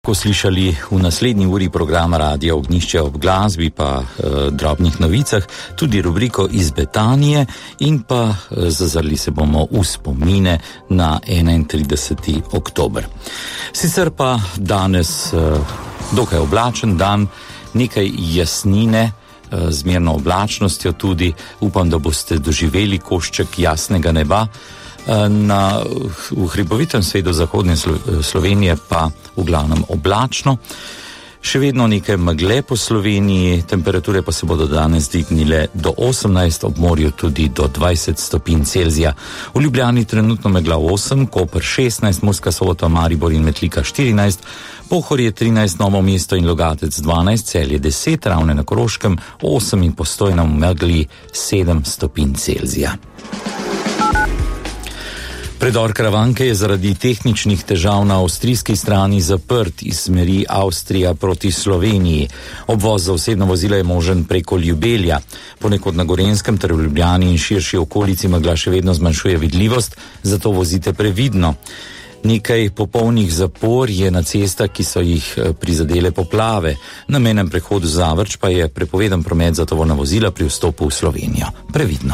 lahko slišali v naslednji uri programa Radia Ognjišče ob glasbi pa drobnih novicah, tudi rubriko iz Betanije in pa zazrli se bomo v spomine na 31. oktober. Sicer pa danes dokaj oblačen dan, nekaj jasnine, zmerno oblačnostjo tudi, upam, da boste doživeli košček jasnega neba. V hribovitem svetu zahodne Slovenije pa v glavnem oblačno. Še vedno nekaj megle po Sloveniji, temperature pa se bodo danes dvignile do 18, ob morju tudi do 20 stopinj Celzija. V Ljubljani trenutno megla 8, Koper 16, Murska Sobota, Maribor in Metlika 14, Pohorje 13, Novo mesto in Logatec 12, Celje 10, Ravne na Koroškem 8 in Postojna v megli 7 stopinj Celzija. Predor Karavanke je zaradi tehničnih težav na avstrijski strani zaprt iz smeri Avstrija proti Sloveniji. Obvoz za osebno vozilo je možen preko Ljubelja. Ponekod na Gorenjskem ter v Ljubljani in širši okolici megla še vedno zmanjšuje vidljivost, zato vozite previdno. Nekaj popolnih zapor je na cestah, ki so jih prizadele poplave. Na mejnem prehodu Zavrč pa je prepovedan promet za tovorna vozila pri vstopu v Slovenijo. Previdno.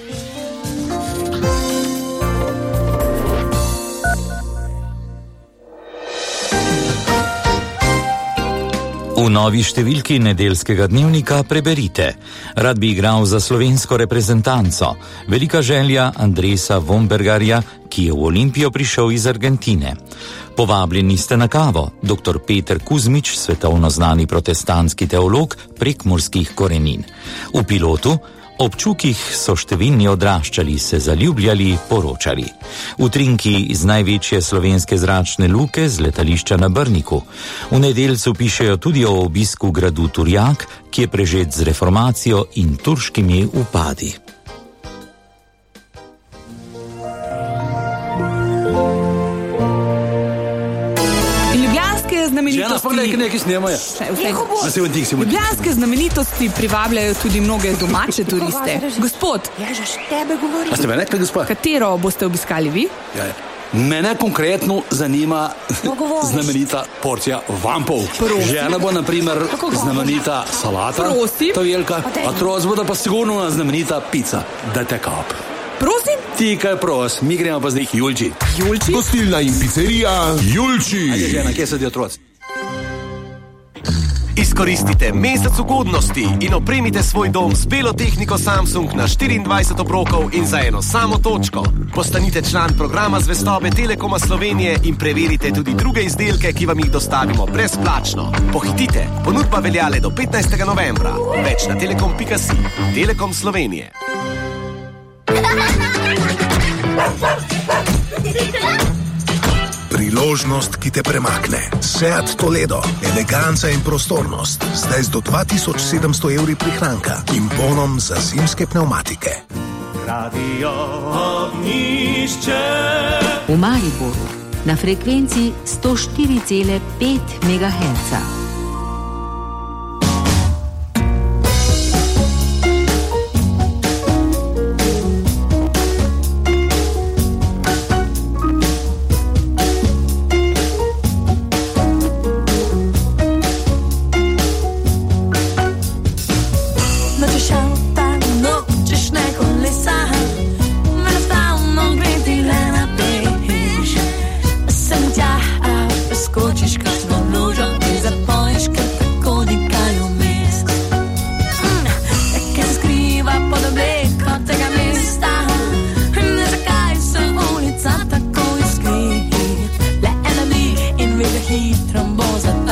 V novi številki Nedeljskega dnevnika preberite: rad bi igral za slovensko reprezentanco. Velika želja Andresa Vombergarja, ki je v Olimpijo prišel iz Argentine. Povabljeni ste na kavo. Dr. Peter Kuzmič, svetovno znani protestantski teolog prekmurskih korenin. V Pilotu: občukih so številni odraščali, se zaljubljali, poročali. Utrinki iz največje slovenske zračne luke z letališča na Brniku. V Nedeljcu pišejo tudi o obisku gradu Turjak, ki je prežet z reformacijo in turškimi upadi. Ljubljanske znamenitosti privabljajo tudi mnoge domače turiste. Gospod, katero boste obiskali vi? Mene konkretno zanima znamenita porcija vampov. Žena bo na primer znamenita salata, to velika, otroci bodo pa sigurno znamenita pizza. Dajte kap. Prosim? Ti kaj pros, mi gremo pa zdaj Julči. Julči? Gostilna in pizzerija Julči. Ajde žena, kje so ti otroci? Izkoristite mesec ugodnosti in opremite svoj dom z belo tehniko Samsung na 24 obrokov in za eno samo točko. Postanite član programa zvestobe Telekoma Slovenije in preverite tudi druge izdelke, ki vam jih dostavimo brezplačno. Pohitite, ponudba velja le do 15. novembra. Več na telekom.si. Telekom Slovenije. Priložnost, ki te premakne. Seat Toledo. Eleganca in prostornost. Zdaj z do 2700 evri prihranka in bonom za zimske pneumatike. Radio Ognjišče. V Mariboru na frekvenci 104,5 MHz. Hitro bo za